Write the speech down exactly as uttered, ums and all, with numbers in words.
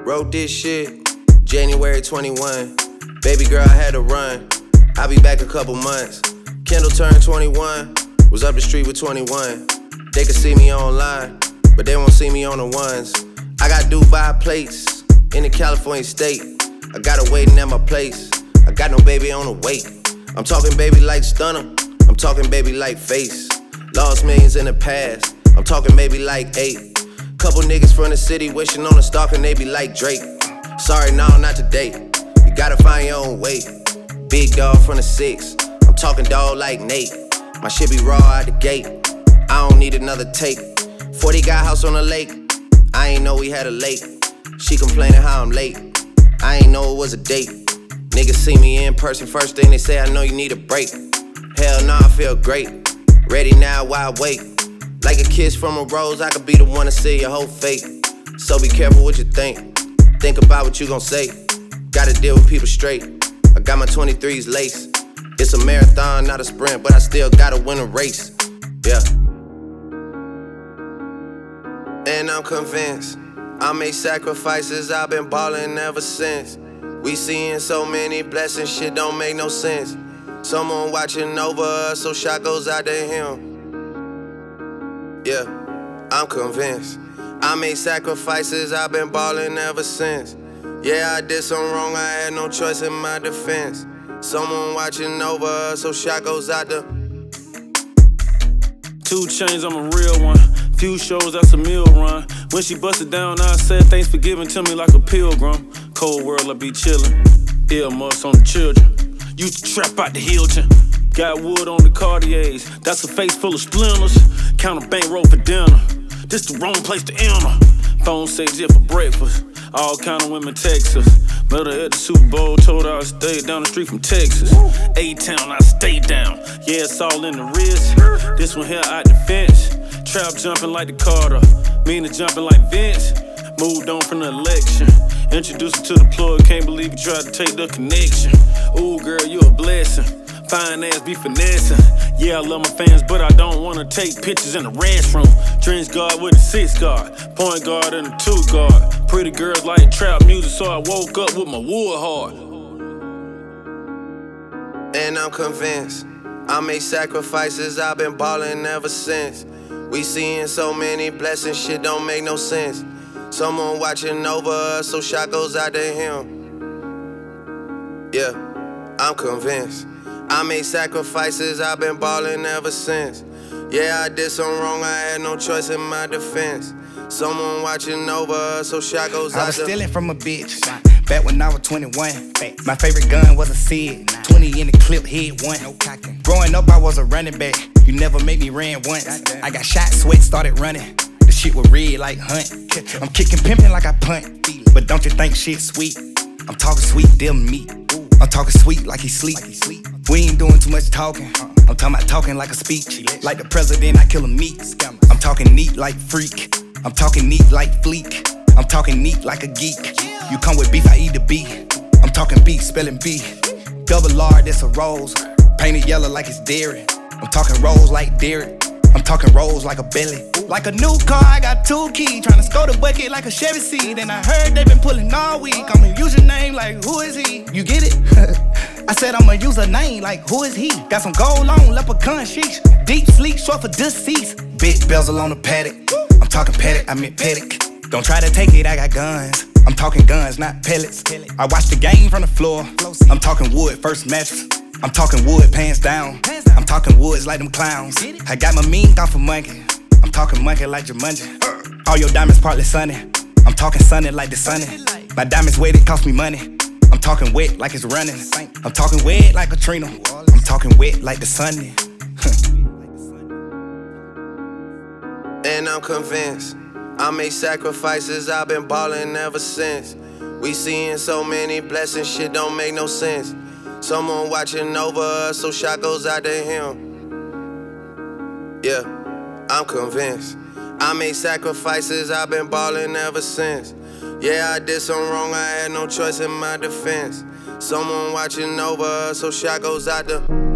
Wrote this shit, January twenty-one. Baby girl, I had to run. I'll be back a couple months. Kendall turned twenty-one. Was up the street with twenty-one. They can see me online, but they won't see me on the ones. I got Dubai plates in the California state. I got her waiting at my place. I got no baby on the wait. I'm talking baby like Stunner. I'm talking baby like Face. Lost millions in the past. I'm talking baby like eight. Couple niggas from the city wishing on a stalker and they be like Drake. Sorry, no, not today. You gotta find your own way. Big dog from the six. I'm talking dog like Nate. My shit be raw out the gate. I don't need another take. forty got house on the lake. I ain't know we had a lake. She complaining how I'm late. I ain't know it was a date. Niggas see me in person, first thing they say, I know you need a break. Hell nah, I feel great. Ready now, why wait? Like a kiss from a rose, I could be the one to see your whole fate. So be careful what you think. Think about what you gon' say. Gotta deal with people straight. I got my twenty-threes lace. It's a marathon, not a sprint, but I still gotta win a race. Yeah. And I'm convinced I made sacrifices, I've been ballin' ever since. We seeing so many blessings, shit don't make no sense. Someone watching over us, so shot goes out to him. Yeah, I'm convinced I made sacrifices, I've been ballin' ever since. Yeah, I did something wrong, I had no choice in my defense. Someone watching over us, so shot goes out to Two Chainz, I'm a real one. Few shows, that's a meal run. When she busted down, I said thanks for giving to me like a pilgrim. Cold world, I be chillin'. Earmuffs on the children. Used to trap out the Hilton. Got wood on the Cartiers. That's a face full of splinters. Count a bankroll for dinner. This the wrong place to enter. Phone says yeah for breakfast. All kind of women text us. Met her at the Super Bowl, told her I stayed down the street from Texas. A-Town, I stay down. Yeah, it's all in the wrist. This one here out the fence. Trap jumping like the Carter. Mina jumping like Vince. Moved on from the election. Introduced her to the plug. Can't believe you tried to take the connection. Ooh, girl, you a blessing. Fine ass be finessing. Yeah, I love my fans, but I don't wanna take pictures in the restroom. Trench guard with a six guard. Point guard and a two guard. Pretty girls like trap music, so I woke up with my wood hard. And I'm convinced I made sacrifices, I've been ballin' ever since. We seeing so many blessings, shit don't make no sense. Someone watching over us, so shot goes out to him. Yeah, I'm convinced I made sacrifices, I've been ballin' ever since. Yeah, I did something wrong, I had no choice in my defense. Someone watching over us, so shot goes out to I was stealing from a bitch, back when I was twenty-one. My favorite gun was a Sid, twenty in the clip, hit one. Growing up, I was a running back, you never made me ran once. I got shot, sweat, started running. The shit was red like Hunt. I'm kicking, pimping like I punt. But don't you think shit sweet? I'm talking sweet, deal meat. I'm talking sweet like he sleep. We ain't doing too much talking. I'm talking about talking like a speech. Like the president, I kill him meat. I'm talking neat like freak. I'm talking neat like fleek. I'm talking neat like a geek. You come with beef, I eat the beef. I'm talking beef, spelling B. Double R, that's a rose. Painted yellow like it's dairy. I'm talking rolls like Derek. I'm talking rolls like a belly. Like a new car, I got two keys. Tryna score the bucket like a Chevy seat. And I heard they been pulling all week. I'ma use your name like, who is he? You get it? I said I'ma use a name like, who is he? Got some gold on, leprechaun sheesh. Deep sleep, short for deceased. Big bezel on the paddock. I'm talking paddock, I meant paddock. Don't try to take it, I got guns. I'm talking guns, not pellets. I watch the game from the floor. I'm talking wood, first mattress. I'm talking wood, pants down. I'm talking woods like them clowns. I got my mean off of monkey. I'm talking monkey like Jumanji. All your diamonds partly sunny. I'm talking sunny like the sunny. My diamonds wet, it cost me money. I'm talking wet like it's running. I'm talking wet like Katrina. I'm talking wet like the sunny. And I'm convinced I made sacrifices, I've been ballin' ever since. We seeing so many blessings, shit don't make no sense. Someone watching over us, so shot goes out to him. Yeah, I'm convinced I made sacrifices, I've been ballin' ever since. Yeah, I did something wrong, I had no choice in my defense. Someone watching over us, so shot goes out to